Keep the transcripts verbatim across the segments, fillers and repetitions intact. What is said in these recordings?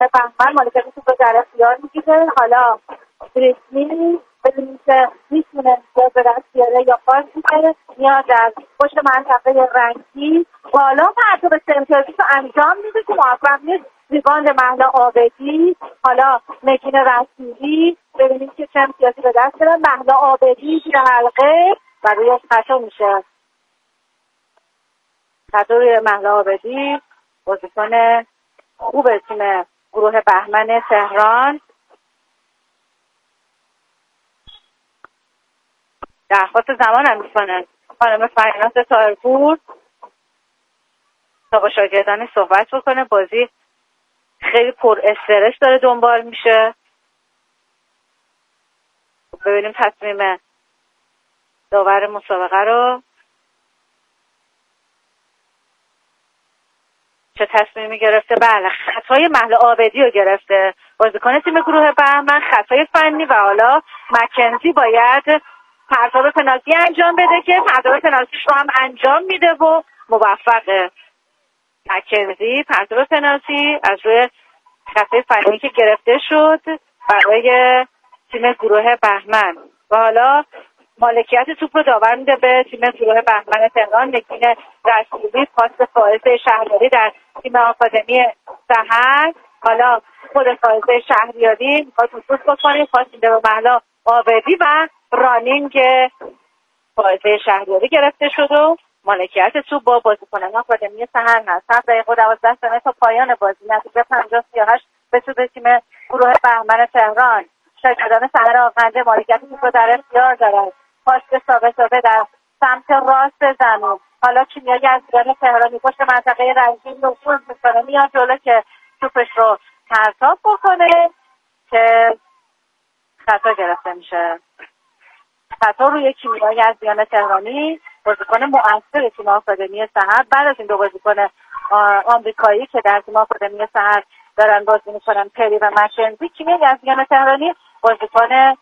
بهمن مالکیت توپ رو در اختیار میگیره. حالا بریسنی بدونیم که میتونه به دست بیاره یا پاس میده، میاد در پشت منطقه رنگی بالا پرتاب سه امتیازی رو انجام میده که موفق نیست. ریباند مهلا عابدی. حالا نگین رسولی ببینیم که چه امتیازی به دست داره. مهلا عابدی زیر حلقه و روی خطا میشه. خطا روی مهلا عابدی، بازیکن خوب تیم گروه بهمن تهران. درخواست زمان هم میکنن خانم فریناز طاهرپور تا با شاگردان صحبت بکنه. بازی خیلی پر استرس داره دنبال میشه. ببینیم تصمیم داور مسابقه رو چه تصمیمی گرفته. بله، خطای مهلا عابدی رو گرفته بازیکن تیم گروه بهمن، خطای فنی، و حالا مکنزی باید پرتاب پنالتی انجام بده که پرتاب پنالتیش رو هم انجام میده و موفقه. مکنزی پرتاب پنالتی از روی خطای فنی که گرفته شد برای تیم گروه بهمن و حالا مالکیت توپ رو داور میده به تیم گروه بهمن تهران. نگین رسولی پاس فائزه شهریاری در تیم آکادمی سحر. حالا خود فائزه شهریاری میخواد نفوذ بکنه، پاس میده به مهلا عابدی و رانینگ فائزه شهریاری گرفته شد و مالکیت توپ با بازیکنان آکادمی سحر هست. هفت دقیقه و دوازده ثانیه تا پایان بازی. نتیجه پنجاه سی و هشت به سود تیم گروه بهمن تهران. شاگردان سحر آقنده مالکیت توپ رو در اختیار دارند. پاس به ثابت ثابت در سمت راست زمین. حالا کیمیایی از ایران تهرانی پشت منطقه رنگین نفوذ میکنه، میاد جلو که توپش رو پرتاب بکنه که خطا گرفته میشه. خطا روی کیمیایی از ایران تهرانی، بازیکن مؤثر تیم آکادمی سحر. بعد از این دو بازیکن آمریکایی که در تیم آکادمی سحر دارن بازی میکنن، پری و مکنزی، کیمیایی از ایران تهرانی بازیکن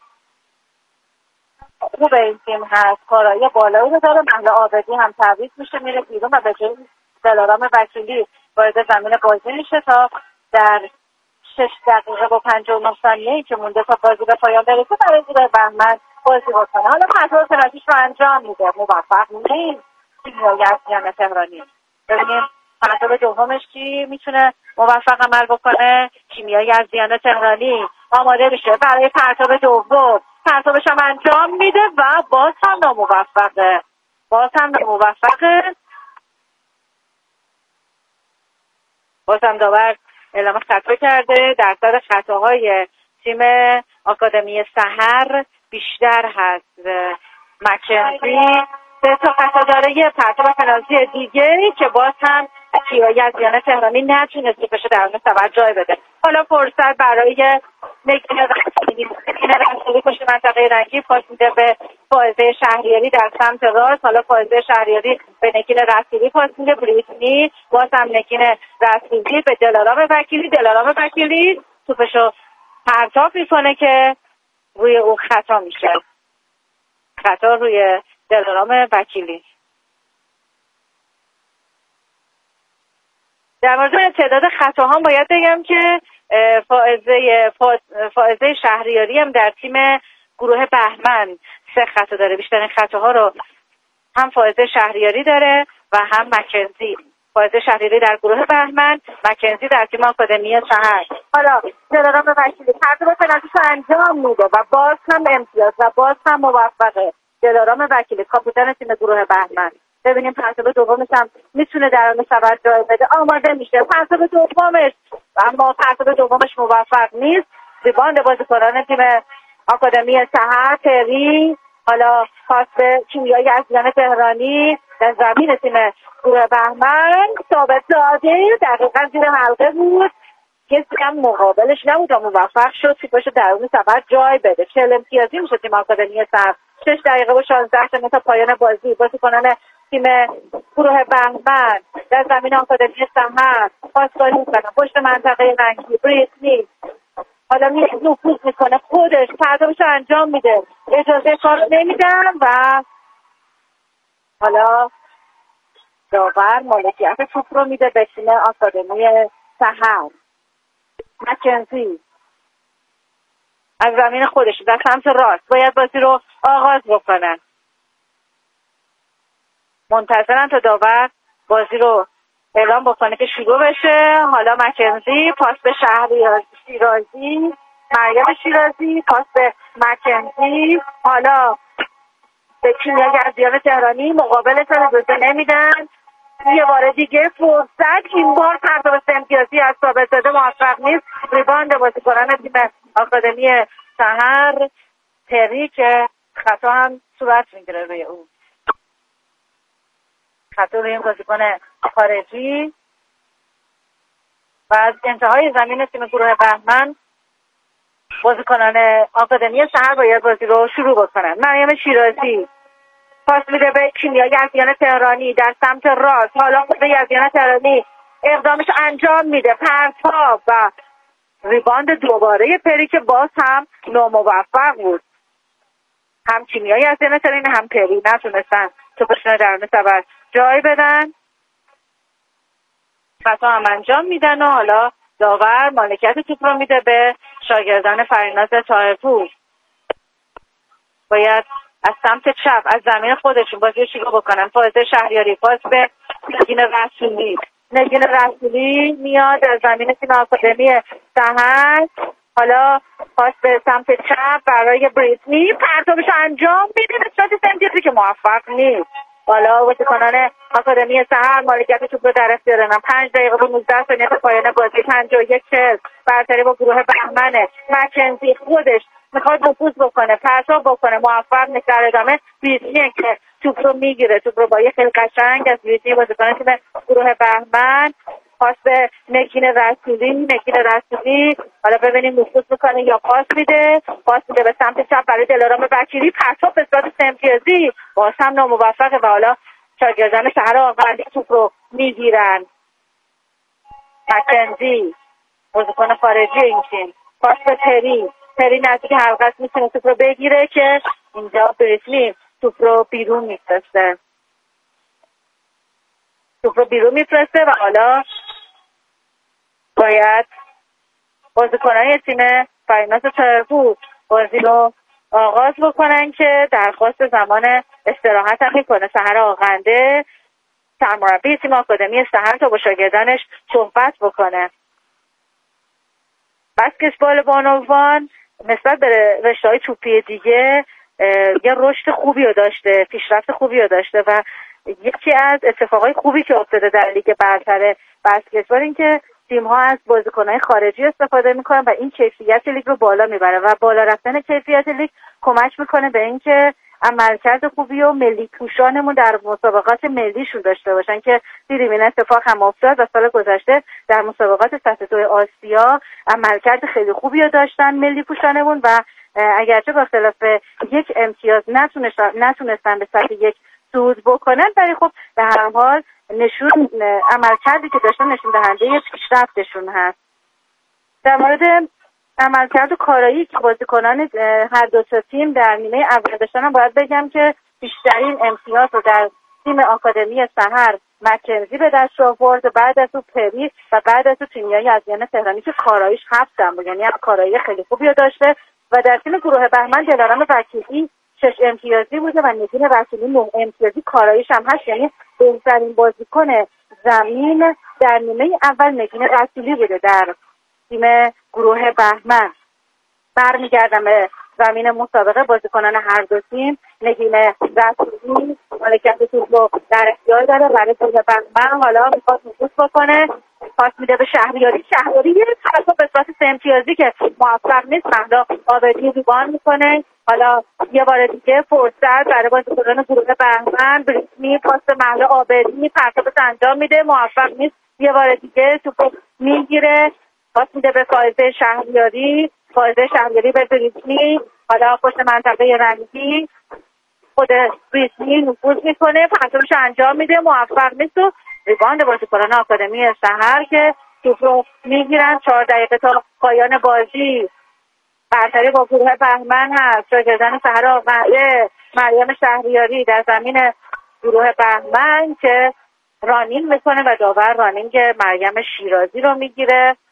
خوب این تیم هست. کارایی بالایی رو داره. مهلا عابدی هم تعویض میشه میره بیرون و به جای دلارام وکیلی وارد زمین بازی میشه تا در شش دقیقه و پنجاه و نه ثانیه‌ای که مونده تا بازی به پایان برسه برای گروه بهمن بازی بکنه. حالا پرتاب پنالتیش رو انجام میده، موفق نیست کیمیایی از ایران تهرانی. ببینیم پرتاب دومش کی میتونه موفق عمل بکنه. کیمیایی از ایران تهرانی آماده میشه برای پرتاب دوم. پرتابش هم انجام میده و باز هم ناموفقه. باز هم ناموفقه. باز هم داور اعلام خطا کرده. درصد خطاهای تیم آکادمی سحر بیشتر هست. مکنزی سه تا خطا داره، یه پرتاب پنالتی دیگه که باز هم کیمیایی از ایران تهرانی نتونست توپش در اون سبد جای بده. حالا فرصت برای نگین رسولی پشت منطقه رنگی، پاس میده به فائزه شهریاری در سمت راست. حالا فائزه شهریاری به نگین رسولی پاس میده. بریتنی باز هم نگین رسولی به دلارام وکیلی. دلارام وکیلی توپشو پرتاب میکنه که روی اون خطا میشه. خطا روی دلارام وکیلی. در مورد تعداد خطاها باید بگم که فائزه فائزه شهریاری هم در تیم گروه بهمن سه خطا داره. بیشترین خطاها رو هم فائزه شهریاری داره و هم مکنزی. فائزه شهریاری در گروه بهمن، مکنزی در تیم آکادمی سحر. حالا دلارام وکیلی پرتاب پنالتیش رو انجام میده و باز هم امتیاز و باز هم موفقه. دلارام وکیلی کاپیتان تیم گروه بهمن. ببینیم پرتاب دومش هم میتونه در اون سبد جای بده. آماده میشه پرتاب دومش، اما پرتاب دومش موفق نیست. ریباند بازیکنان تیم آکادمی سحر. پری حالا پاس به کیمیایی از ایران تهرانی در زمین تیم گروه بهمن. ثابت زاده دقیقا زیر حلقه بود، کسی هم مقابلش نبود و موفق شد توپش در اون سبد جای بده. چهل امتیازی میشه تیم آکادمی سحر. شش دقیقه و شانزده ثانیه تا پایان بازی. بازیکنان تیم گروه بهمن در زمین آکادمی سحر پاسکاری میکنن پشت منطقه رنگی. بریتنی حالا میشه نفوذ میکنه، خودش پرتابش انجام میده، اجازه کار نمیدن و حالا داور مالکیت توپ رو میده به تیم آکادمی سحر. مکنزی از زمین خودش در سمت راست باید بازی رو آغاز بکنن. منتظرن تا داور بازی رو اعلام بکنه که شروع بشه. حالا مکنزی پاس به شهریار شیرازی، مریم شیرازی پاس به مکنزی، حالا به کیمیاگرزیان تهرانی مقابل تلویزیون نمیدن. یه بار دیگه فرصت، این بار پرتاب امتیازی از ثابت‌زاده موفق نیست. ریباند بازیکنان تیم آکادمی سحر پری که خطا هم صورت میگیره روی اون، خطا روی این بازیکن خارجی. و از انتهای زمین تیم گروه بهمن بازیکنان آکادمی سحر باید بازی رو شروع بکنن. مریم شیرازی پاس میده به کیمیاگرزیان تهرانی در سمت راست. حالا خود یزدیان تهرانی اقدامش انجام میده، پرتاب و ریباند دوباره پری که باز هم ناموفق بود. هم کیمیاگرزیان تهرانی هم پری نتونستن توپشون درون سبد جای بدن، خطا هم انجام میدن و حالا داور مالکیت توپ رو میده به شاگردان فریناز طاهرپور. باید از سمت چپ از زمین خودشون بازی رو شروع بکنن. فائزه شهریاری پاس به نگین رسولی، نگین رسولی میاد از زمین تیم آکادمی سحر. حالا پاس به سمت چپ برای بریتنی، پرتابش انجام میده به صورت سمتیزی که موفق نیست. حالا بازیکنان آکادمی سحر مالکیت توپ رو در اختیار دارن. پنج دقیقه و نوزده ثانیه تا پایان بازی. پنجاه و یک چهل برتری با گروه بهمنه. مکنزی خودش میخواد نفوذ بکنه، پرتاب بکنه، موفق نیست. در ادامه بیتنی که توپ رو میگیره، توپ رو با یه خیلی قشنگ از بیتنی بازیکن تیم گروه بهمن پاس به نگین رسولی. نگین رسولی حالا ببینیم نفوذ میکنه یا پاس میده. پاس میده به سمت چپ برای دلارام بکیری، پرتاب به صورت امتیازی باز هم ناموفقه و حالا شاگردان شهر آقندی توپ رو میگیرن. مکنزی بازیکن خارجی این تیم پاس به پری، پری نزدیک حلقه است، میتونه توپ رو بگیره که اینجا بریتنی توپ رو بیرون میفرسته. توپ رو بیرون میفرسته و حالا باید بازیکنان تیم فریناز طاهرپور بازی رو آغاز بکنن که درخواست زمان استراحت هم میکنه سحر آغنده، سرمربی تیم آکادمی سحر، تا با شاگردانش صحبت بکنه. بسکتبال بانوان نسبت به رشته‌های توپی دیگه یه رشد خوبی رو داشته، پیشرفت خوبی رو داشته و یکی از اتفاقای خوبی که افتاده در لیگ برتر بسکتبال این که تیم‌ها از بازیکن‌های خارجی استفاده می‌کنن و این کیفیت لیگ رو بالا میبره و بالا رفتن کیفیت لیگ کمک می‌کنه به اینکه عملکرد خوبی و ملی پوشانمون در مسابقات ملیشون داشته باشن که دیدیم این اتفاق هم افتاد و سال گذشته در مسابقات سطح دو آسیا عملکرد خیلی خوبی رو داشتن ملی پوشانمون و اگرچه با اختلاف یک امتیاز نتونستن نتونستن به سطح یک صعود بکنن، ولی خب به هر حال نشون عملکردی که داشتن نشون دهنده پیشرفتشون هست. در مورد عملکرد و کارایی که بازیکنان هر دو تا تیم در نیمه اول داشتن هم باید بگم که بیشترین امتیاز رو در تیم آکادمی سحر مکنزی به دست آورد، بعد از اون پری و بعد از اون کیمیاگرزیان تهرانی که کاراییش هفتم بود، یعنی کارایی خیلی خوبی رو داشته. و در تیم گروه بهمن دلارام وکیلی شش امتیازی بوده و نگین رسولی نه امتیازی، کاراییش هم هست، یعنی بهترین بازیکن زمین در نیمه اول نگین رسولی بوده در تیم گروه بهمن. برمیگردم به زمین مسابقه. بازیکنان هر دو تیم نگین رسولی مالکیت توپ رو در اختیار داره برای گروه بهمن. حالا میخواد نفوذ بکنه، پاس میده به شهریاری. شهریاری یه طرف به صورت سه امتیازی که موفق نیست. مهدا آبدی ریباند میکنه. حالا یه بار دیگه فرصت برای بازیکنان گروه بهمن. بریتنی پاس به مهدا آبدی، پرتابش انجام میده، موفق نیست. یه بار دیگه توپ میگیره، پاس میده به فائزه شهریاری. فائزه شهریاری به بریتنی. حالا پشت منطقه رنگی خود بریتنی نفوذ میکنه، پرتابش انجام میده، موفق نیست و ریباند بازیکنان آکادمی سحر که توپ رو میگیرن. چهار دقیقه تا پایان بازی. برتری با گروه بهمن هست. شاگردان سحر آغنده، مریم شهریاری در زمین گروه بهمن که رانینگ میکنه و داور رانینگ مریم شیرازی رو میگیره.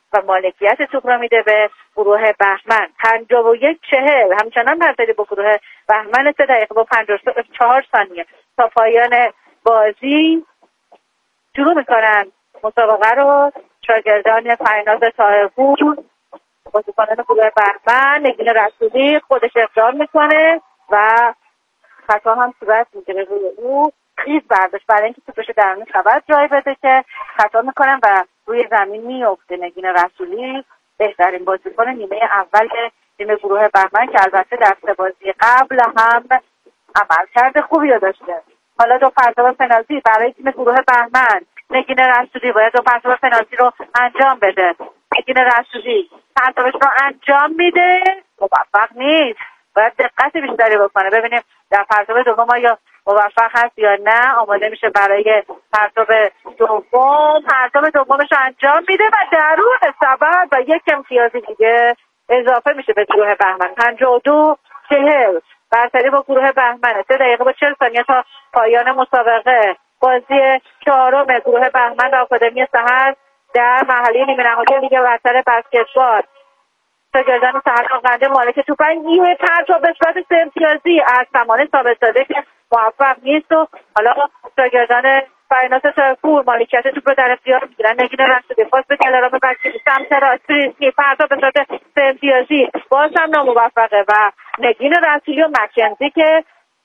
و مالکیت توپ رو میده به گروه بهمن. پنجاه و یک چهل همچنان برتری با گروه بهمن. سه دقیقه با پنجاه و چهار ثانیه تا پایان بازی شروع میکنن مسابقه رو. شاگردان پریناز طاهرپور بازیکنان گروه بهمن، نگین رسولی خودش اقدام میکنه و خطا هم صورت میگیره روی او. خیز برداشت برای اینکه توپش درون خبر جای بده که خطا میکنن و روی زمین میفته. نگین رسولی بهترین بازیکن نیمه اول تیم گروه بهمن که البته در سه بازی قبل هم عملکرد خوبی رو داشته. حالا دو پرتاب پنالتی برای تیم گروه بهمن. نگین رسولی باید دو پرتاب پنالتی رو انجام بده. نگین رسولی پرتابش رو انجام میده، موفق نیست. باید دقت بیشتری بکنه. ببینیم در پرتاب دوم آیا موفق هست یا نه. آماده میشه برای پرتاب دوم. پرتاب دومش رو انجام میده و درون سبد و یک امتیازی دیگه اضافه میشه به گروه بهمن. پنجاه و دو چهل برتری با گروه بهمن. سه دقیقه با چهل ثانیه تا پایان مسابقه. بازی چهارم گروه بهمن و آکادمی سحر در مرحله نیمه نهایی لیگ برتر بسکتبال. شاگردان سحر آقنده مالک توپن یه پرتاب به صورت سه امتیازی از سمانه ثابت داده که موفق نیست و حالا شاگردان پریناز طاهرپور مالکیت توپ رو در اختیار میگیرن. نگین رسولی پاس به دلارام بکیلی سمت راست ریسکی پرتاب به صورت سه امتیازی باز هم ناموفقه و نگین رسولی و مکنزی که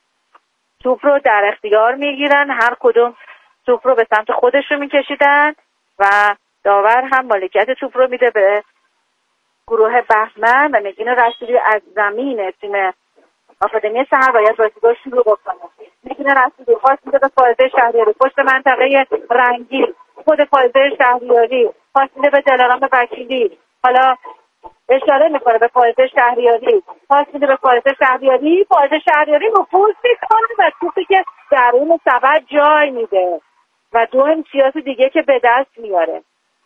توپ رو در اختیار میگیرن، هر کدوم توپ رو به سمت خودشون میکشیدن و داور هم مالکیت توپ رو میده به گروه بهمن و نگین رسولی از زمین تیم آکادمی سحر باید بازی رو شروع بکنه. نگین رسولی پاس میده به فائزه شهریاری پشت منطقه رنگی. خود فائزه شهریاری پاس میده به دلارام وکیلی. حالا اشاره میکنه به فائزه شهریاری، پاس میده به فائزه شهریاری. فائزه شهریاری نفوذ میکنه و توپی که درون سبد جای میده و دو امتیاز دیگه که به دست میاره.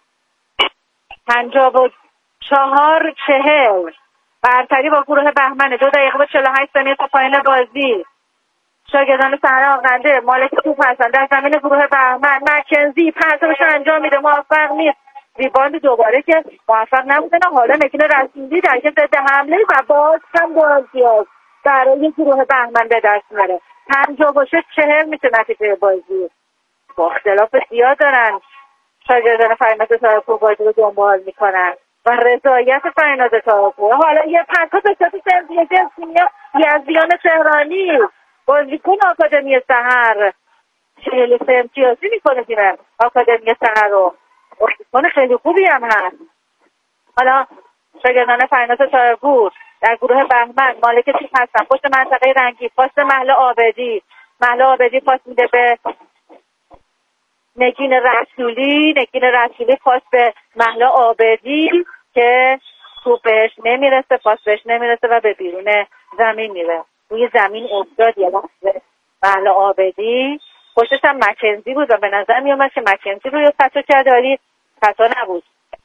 پنجاه و چهار چهل برتری با گروه بهمن. دو دقیقه با چهل و هشت ثانیه تا پایان بازی. شاگردان سحر آقنده مالک توپ هستن در زمین گروه بهمن. مکنزی پرتابش رو انجام میده، موفق نیست. ریباند دوباره که موفق نبودن. حالا نگین رسولی در که ضد حمله و باز هم دو امتیاز برای گروه بهمن به دست میاره. پنجاه و شش چهل میشه نتیجه بازی. با اختلاف زیاد دارن شاگردان پریناز طاهرپور بازی رو دنبال میکنن و رضایت پریناز طاهرپور. حالا یه پرتاب به صورت سه امتیازی از سینیا یزدیان تهرانی بازیکن آکادمی سحر چهل و سه امتیازی میکنه تیم آکادمی سحر رو. بازیکن خیلی خوبی هم هست. حالا شاگردان پریناز طاهرپور در گروه بهمن مالک توپ هستن پشت منطقه رنگی. پاس مهله عابدی. مهله عابدی پاس میده به نگین رسولی. نگین رسولی پاس به مهله عابدی که توپ بهش نمیرسه، پاس بهش نمیرسه و به بیرون زمین میره. روی زمین افتاد یه لحظه مهله عابدی. پشتش هم مکنزی بود و به نظر میومد که مکنزی روی خطا کرده ولی خطا نبود.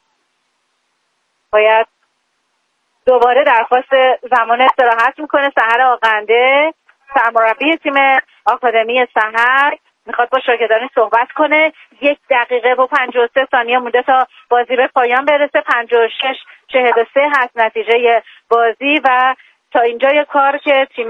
باید دوباره درخواست زمان استراحت میکنه سحر آقنده. سرمربی تیم آکادمی سحر میخواد با شاگردان صحبت کنه. یک دقیقه و پنجاه و سه ثانیه مونده تا بازی به پایان برسه. پنجاه و شش چهل و سه هست نتیجه بازی و تا اینجای کار که تیم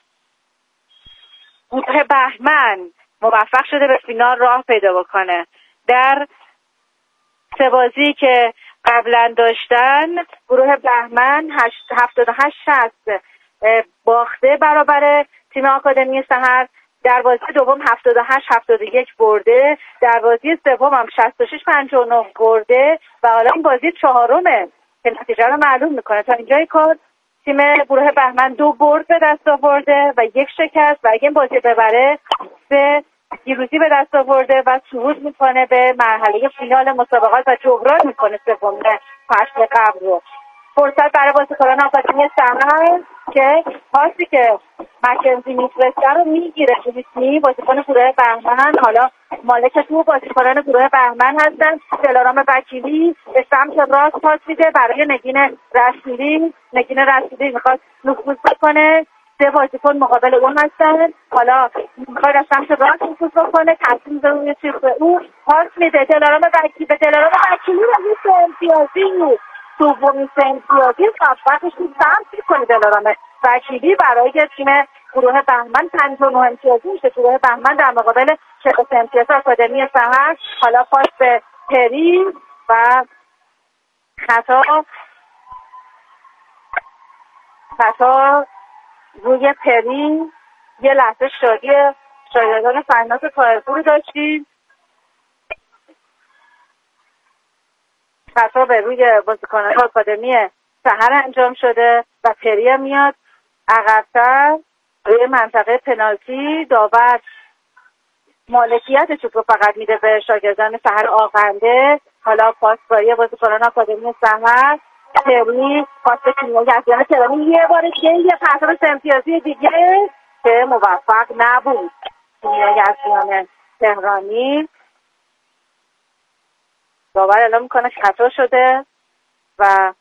گروه بهمن موفق شده به فینال راه پیدا بکنه. در سه بازی که قبلا داشتن گروه بهمن هفتاد و هشت شصت باخته برابر تیم آکادمی سحر. در بازی دوم هفتاد و هشت هفتاد و یک برده. در بازی سوم هم شصت و شش پنجاه و نه برده و حالا این بازی چهارمه که نتیجه رو معلوم میکنه. تا اینجای کار تیم گروه بهمن دو برد به دست آورده و یک شکست و اگه این بازی ببره سه پیروزی به دست آورده و صعود میکنه به مرحله فینال مسابقات و جبران میکنه سوم فصل قبل رو. فرصت برای بازیکنان آکادمی سحر که پاسی که مکنزی میفرسته رو میگیره. ریسمی بازیکن گروه بهمن. حالا مالک تو بازیکنان گروه بهمن هستن. دلارام وکیلی به سمت راست پاس میده برای نگین رسولی. نگین رسولی میخواد نفوذ کنه سه بازیکن مقابل اون هستن. حالا میخواد از سمت راست نفوذ بکنه، تصمیم داره روی چیز به اون پاس میده. دلارام وکیلی به دلارام وکیلی رو این سه امتیازی دومین سه امتیازی موفقش رو سمت میکنه دلارام وکیلی برای تیم گروه بهمن پنجاه و نه امتیازی میشه. گروه بهمن در مقابل چهل و سه امتیاز آکادمی سحر. حالا پاس به پری و خطا خطا روی پری. یه لحظه شادی شاگردان فرناز طاهرپور داشتیم. خطا به روی بازیکنان آکادمی سحر انجام شده و پری میاد عقب‌تر روی منطقه پنالتی. داور مالکیت توپ رو فقط میده به شاگردان سحر آغنده. حالا پاس برای بازیکنان آکادمی سحر. پری پاس به کیمیا یزدیان تهرانی یه بار دیگه یه پرتاب سه امتیازی دیگه که موفق نبود. کیمیا یزدیان تهرانی داور اعلام میکنه خطا شده و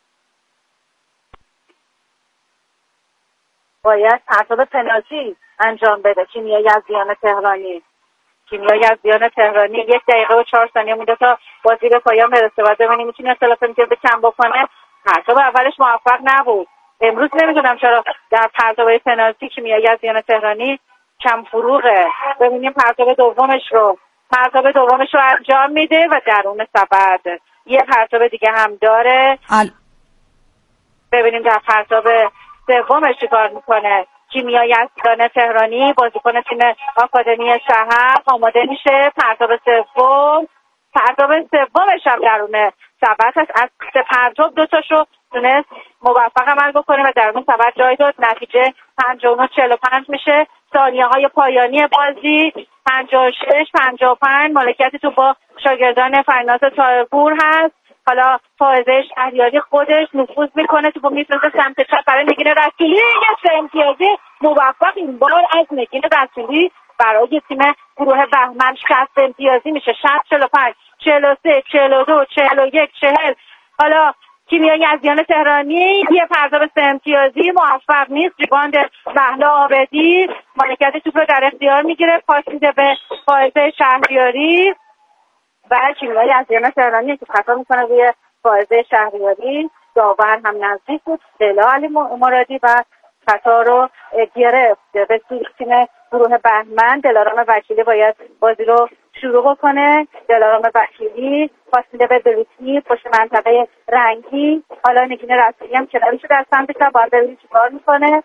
باید پرتاب پنالتی انجام بده. کیمیا یزدیان تهرانی کیمیا یزدیان تهرانی یک دقیقه و چهار ثانیه مونده تا بازی به پایان برسه و ببینیم میتونه اختلاف امتیاز کم بکنه. پرتاب اولش موفق نبود. امروز نمیدونم چرا در پرتاب پنالتی کیمیا یزدیان تهرانی کم فروغه. ببینیم پرتاب دومش رو پرتاب دومش رو انجام میده و درون سبد یه پرتاب دیگه هم داره. ال... ببینیم در پرتاب سومش چیکار میکنه. کیمیا یزدیان تهرانی بازیکن تیم آکادمی سحر آماده میشه. پرتاب سوم پرتاب سومش هم درون سبد هست. از سه پرتاب دو تاشو تونست موفق عمل بکنه و درون سبد جای داد. نتیجه پنجاه و نه چهل و پنج میشه. ثانیه های پایانی بازی پنجاه و شش پنجاه و پنج. مالکیت تو با شاگردان فرناز طاهرپور هست. حالا فائزه شهریاری خودش نفوذ میکنه تو با میفرسته سمت چپ برای نگین رسولی. یه سه امتیازی موفق این بار از نگین رسولی برای تیم گروه بهمن. شصت امتیازی میشه. شصت چهل و پنج چهل و سه چهل و دو چهل و یک چهل. حالا کیمیا یزدیان تهرانی یه پرتاب سه امتیازی موفق نیست. ریباند مهلا عابدی مالکیت توپ رو در اختیار میگیره. پاس میده به فائزه شهریاری و کیمیا یزدیان تهرانی که خطا میکنه روی فائزه شهریاری. داور هم نزدیک بود لیلا علی مرادی و خطا رو گرفت به سوی تیم گروه بهمن. دلارام وکیلی باید بازی رو شروع بکنه. دلارام وکیلی پاس میده به بروتی پشت منطقه رنگی. حالا نگین رسولی هم کنارش در سمت چپ باید ببینید چیکار میکنه.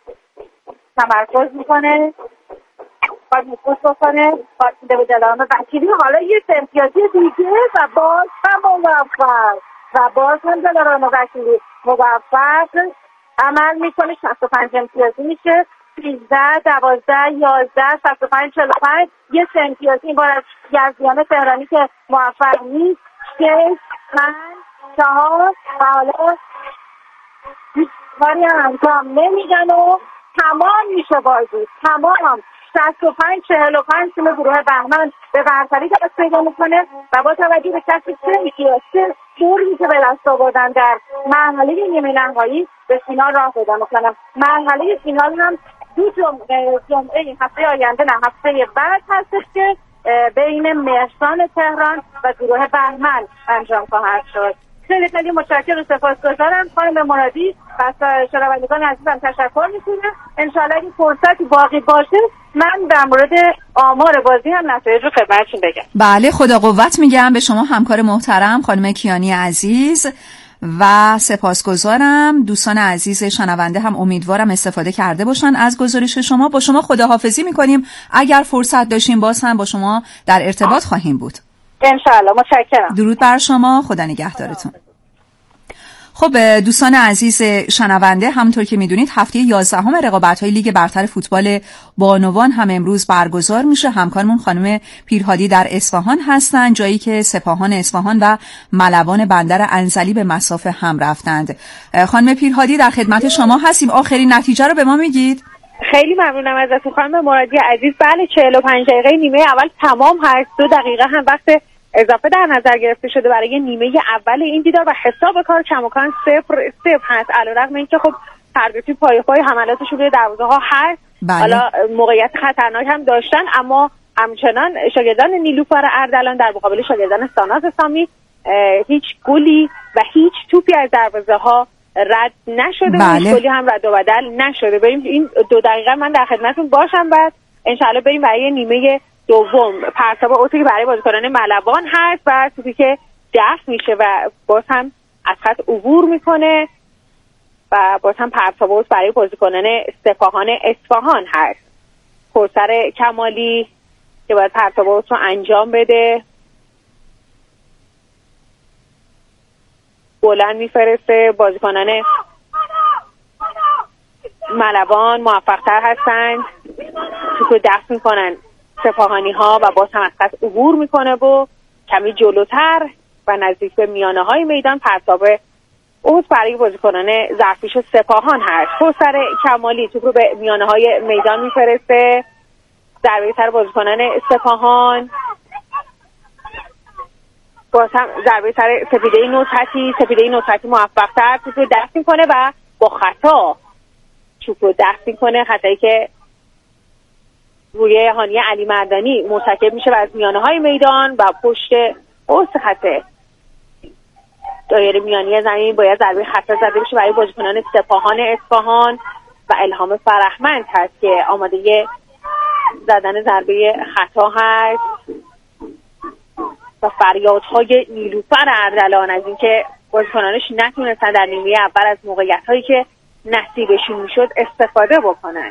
تمرکز میکنه باید نفوذ بکنه. پاس میده به دلارام وکیلی. حالا یه امتیازی دیگه و باز هم موفق و باز هم دلارام وکیلی موفق عمل میکنه. شصت و پنج امتیازی میشه. سیزده دوازده یازده شصت و پنج چهل و پنج. یه سه امتیازی این بار از یزدیان تهرانی که موفق نیست. شش پنج چهار و حالا هیچ کاری هم انجام نمیدن و تمام میشه بازی. تمام شصت و پنج چهل و پنج تیم گروه بهمن به برتری دست پیدا میکنه و با توجه به کسب سه امتیاز دوری که به دست آوردن در مرحله نیمه نهایی به فینال راه پیدا میکنن. مرحله فینال هم دو جمعه جمعه هفته آینده نه هفته بعد هستش که بین مهرسان تهران و گروه بهمن انجام خواهد شد. خیلی خیلی متشکرم و سپاسگزارم خانم مرادی. پس شنوندگان عزیزم تشکر میکنم. انشالله این فرصتی باقی باشه من در مورد آمار بازی هم نتایج رو خدمتتون بگم. بله خدا قوت میگم به شما همکار محترم خانم کیانی عزیز و سپاسگزارم. دوستان عزیز شنونده هم امیدوارم استفاده کرده باشن از گزارش شما. با شما خداحافظی میکنیم. اگر فرصت داشتیم باز هم با شما در ارتباط خواهیم بود انشالله. متشکرم. درود بر شما. خدا نگهدارتون. خب دوستان عزیز شنونده همونطور که میدونید هفته یازدهم رقابت‌های لیگ برتر فوتبال بانوان هم امروز برگزار میشه. همکارمون خانم پیرهادی در اصفهان هستن، جایی که سپاهان اصفهان و ملوان بندر انزلی به مسافه هم رفتند. خانم پیرهادی در خدمت شما هستیم. آخرین نتیجه رو به ما میگید؟ خیلی ممنونم ازتون خانم مرادی عزیز. بله چهل و پنج دقیقه نیمه اول تمام هست. دو دقیقه هم وقت اضافه در نظر گرفته شده برای نیمه اول این دیدار و حساب کار کماکان صفر صفر هست. علیرغم اینکه خب هر دو تیم پای پای حملاتشون روی دروازه ها هست. بله. حالا موقعیت خطرناک هم داشتن، اما همچنان شاگردان نیلوفر اردلان در مقابل شاگردان ساناز سامی هیچ گلی و هیچ توپی از دروازه ها رد نشده. بله. هیچ گلی هم رد و بدل نشده. بریم این دو دقیقه من در خدمتتون باشم، بعد انشالله بریم برای نیمه دوم. پرتاب اوتی که برای بازیکنان ملوان هست و توپی که دفع میشه و باز هم از خط عبور میکنه و باز هم پرتاب اوت برای بازیکنان سپاهان اصفهان هست. کوثر کمالی که باید پرتاب اوت رو انجام بده، بلند میفرسته. بازیکنان ملوان موفق تر هستند، توپو دفع میکنن سپاهانی ها و باز هم از خط عبور میکنه و کمی جلوتر و نزدیک به میانه های میدان پرتاب اوت برای بازیکنان ظرفیش سپاهان هست. کوثر کمالی توپ رو به میانه های میدان میفرسته، ضربه سر بازیکنان سپاهان، باز هم ضربه سر سپیده نصرتی. سپیده نصرتی موفق تر توپ رو دفع میکنه و با خطا توپ رو دفع میکنه، خطایی که روی هانی علی مردانی مرتکب میشه و از میانه های میدان و پشت اوست خط دایره میانی زمین باید ضربه خطا زده بشه برای بازیکنان سپاهان اصفهان و الهام فرحمند هست که آماده زدن ضربه خطا هست و فریادهای نیلوفر اردلان از اینکه بازیکنانش نتونستن در نیمه اول از موقعیت‌هایی که نصیبشون میشد استفاده بکنن.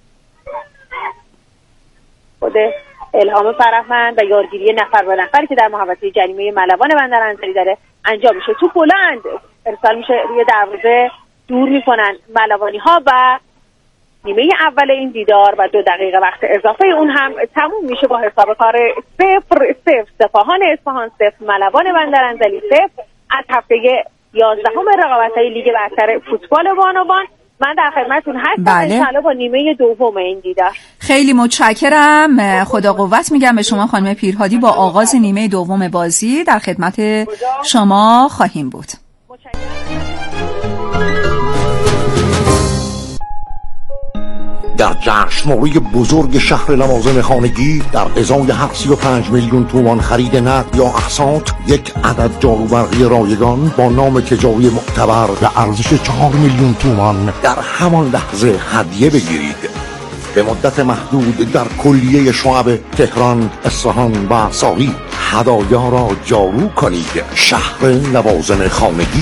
خود الهام فرحمند و یارگیری نفر به نفری که در محوطه جریمه ملوان بندرانزلی داره انجام میشه. تو بلند ارسال میشه روی دروازه، دور میکنن ملوانی ها و نیمه اول این دیدار و دو دقیقه وقت اضافه اون هم تموم میشه با حساب کار صفر صفر. سپاهان اصفهان صفر، ملوان بندرانزلی صفر از هفته یازدهم رقابت‌های لیگ برتر فوتبال بانوان. من در خدمتتون هستم. بله. انشالله با نیمه دوم این دیدار. خیلی متشکرم. خدا قوت میگم به شما خانم پیرهادی. با آغاز نیمه دوم بازی در خدمت شما خواهیم بود. در جشنواره بزرگ شهر لوازم خانگی در ازای هر سی و پنج میلیون تومان خرید نقد یا اقساط یک عدد جاروبرقی رایگان با نام تجاری معتبر به ارزش چهار میلیون تومان در همان لحظه هدیه بگیرید. به مدت محدود در کلیه شعب تهران، اصفهان و ساقی هدایا را جارو کنید. شهر لوازم خانگی.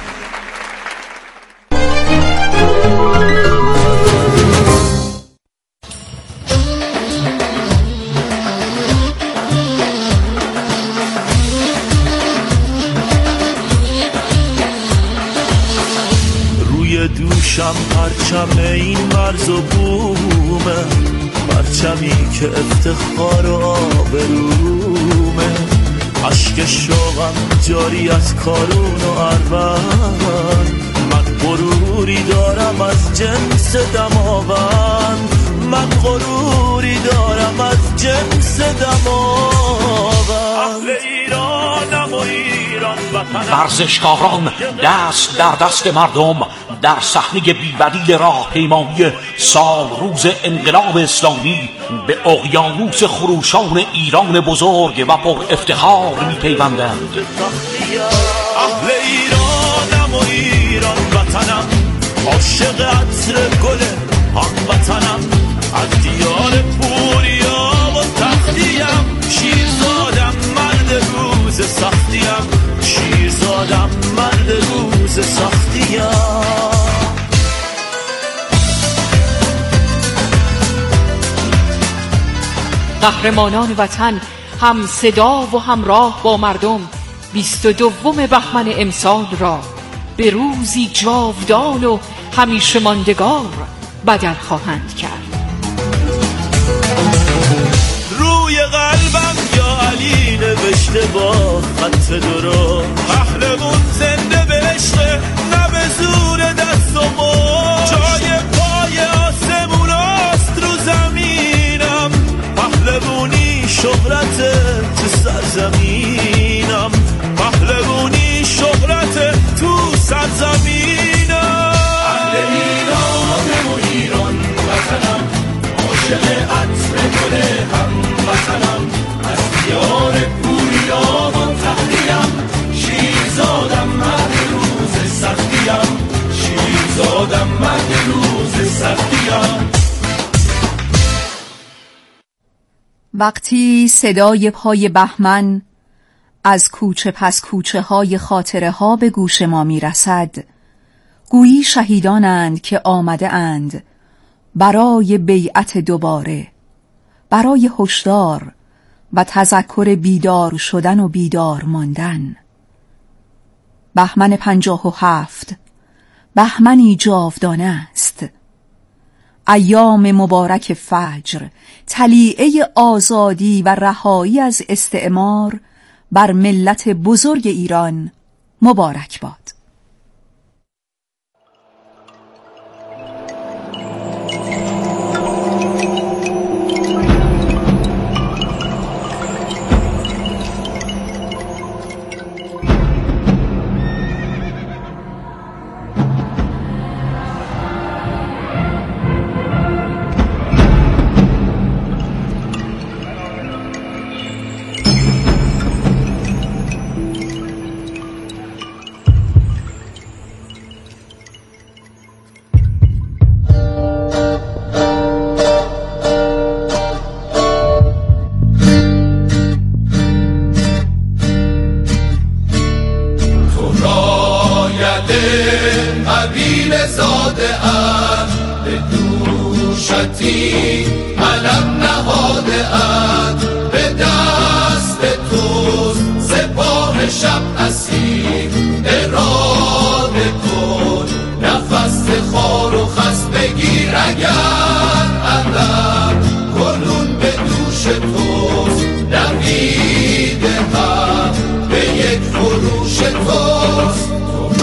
دوشم پرچم این مرز و بومه، پرچمی که افتخار و آبرومه، عشق شوقم جاری از کارون و اروند، من غروری دارم از جنس دماوند، من غروری دارم از جنس دماوند. اهل ایرانم و ایران وطنم، ورزشکاران دست در دست مردم در صحنه بی‌بدیل راهپیمایی سال روز انقلاب اسلامی به اقیانوس خروشان ایران بزرگ و پر افتخار می‌پیوندند. اهل ایرانم و ایران وطنم، عاشق عطر گل هموطنم، از دیار پوریا و تختیم، شیرزادم مرد روز سختیم، شیرزادم مرد روز سختیم. قهرمانان وطن هم صدا و همراه با مردم، بیست و دوم بهمن امسال را به روزی جاودان و همیشه ماندگار بدل خواهند کرد. روی قلبم یا علی نوشته با خط درو، پهلوون زنده به عشق نه به زور دست و مو، جای پای آسموناست رو زمینم، پهلوونی شهرت تو سرزمینم، پهلوونی شهرت تو سرزمینم. سختی‌ها. وقتی صدای پای بهمن از کوچه پس کوچه های خاطره ها به گوش ما می رسد، گویی شهیدانند که آمده اند برای بیعت دوباره، برای هشدار و تذکر بیدار شدن و بیدار ماندن. بهمن پنجاه و هفت، بهمنی جاودانه است. ایام مبارک فجر، طلیعه آزادی و رهایی از استعمار بر ملت بزرگ ایران مبارک باد. قبیل زاده ام به دوشتی علم نهاده ام، به دست توست سپاه شب اسیر، اراده کن نفس خار و خس بگیر اگر علم کنون به دوش توست، نویده هم به یک فروش توست.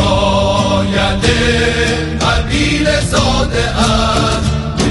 قبیل زاده ام به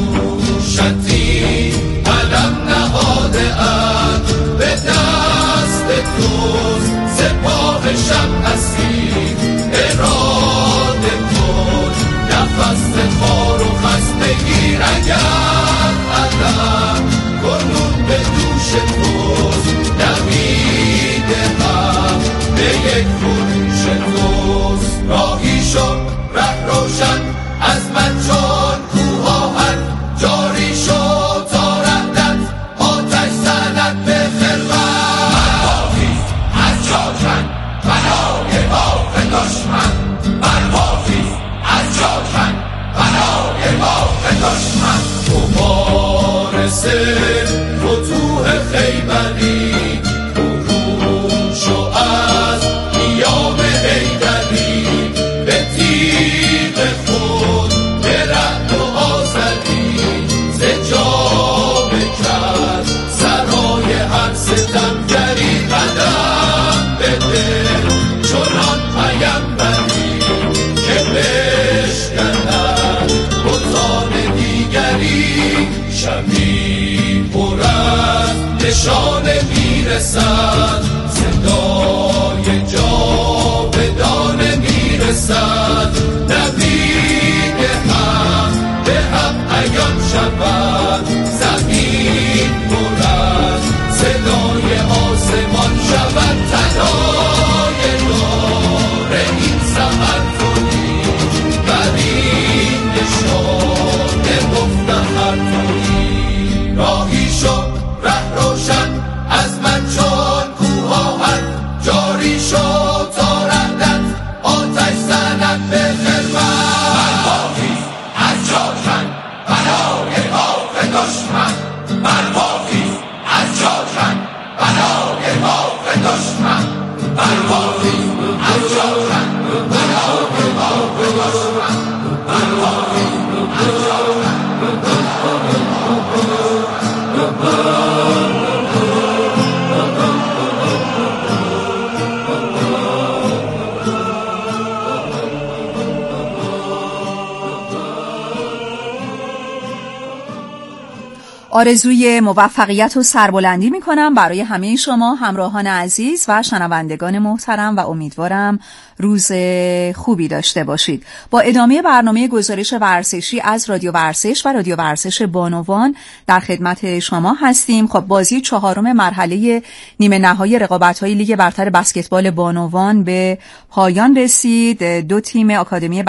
دوشتی علم نهاده ام، به دست توست سپاه شب اسیر، اراده کن نفس خار و خس بگیر اگر علم کنون به دوش توست، نویده هم به یک فروش توست. راهی شد ره روشن از من چون کوه‌آهن، جاری شد تا رهدت آتش زند به خلقت. من حافظ از جاکن بنای باغ دشمن، من حافظ از جاکن بنای باغ دشمن. مبارزه فتوح خیبری برون شو از نیام حیدری، به تیغ خود به رعد و آذری، ز جا بکرد سرای هر ستمگری. قدم بده چنان پیمبری که بشکند بتان دیگری، شبی پر از نشانه میرسد، صدای جاودانه میرسد، نوید هم به هم عیان شود، زمین پر از صدای آسمان شود. تدای دار این سحر کنی بر این نشانه مفتخر کنی. راهی شد ره روشن از من چون کوه‌آهن، جاری شد تا رهدت آتش زند به خلقت. من حافظ از جاکن بنای باغ دشمن، من حافظ از جاکن بنای باغ دشمن، من حافظ از جاکن بنای باغ دشمن، من حافظ از جاکن آرزوی موفقیت و سربلندی می کنم برای همه شما همراهان عزیز و شنوندگان محترم و امیدوارم روز خوبی داشته باشید. با ادامه برنامه گزارش ورزشی از رادیو ورزش و رادیو ورزش بانوان در خدمت شما هستیم. خب بازی چهارم مرحله نیمه نهایی رقابت‌های لیگ برتر بسکتبال بانوان به پایان رسید. دو تیم آکادمی